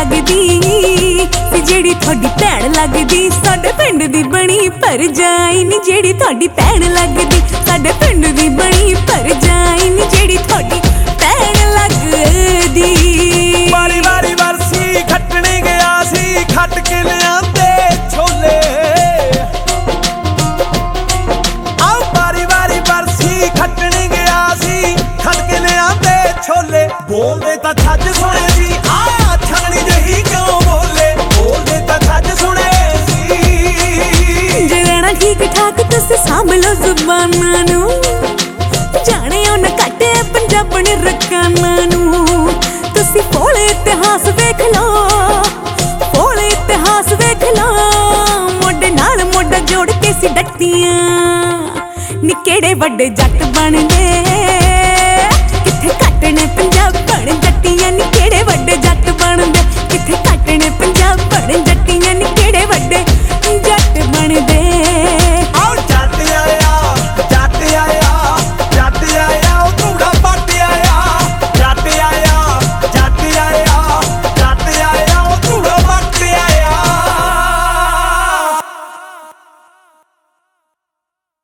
लगदी ते जेड़ी थोड़ी भैन लगदी साडे पिंड दी बनी भरजाई नी जेड़ी थोड़ी भैन लगदी साडे पिंड दी बनी भरजाई नी जेड़ी थोड़ी भैन लगदी। वारी वारी बरसी खटने गया सी खट के लियांदे छोले आओ वारी वारी बरसी खटने गया सी खट के लियांदे छोले बोलदे तां छज सुने सी आ छानी जही क्यों बोले बोलदे तां छज सुने सी जे रहना ठीक ठाक तुसीं सांभ लो जुबानां नूं जाने उन कट्टे पंजाबण रकानां नूं तुसीं फोले इतिहास वेख लो फोले इतिहास वेख लो मोढे नाल मोढा जोड़ के सी डकदियां नी केड़े वड्डे जट बन गए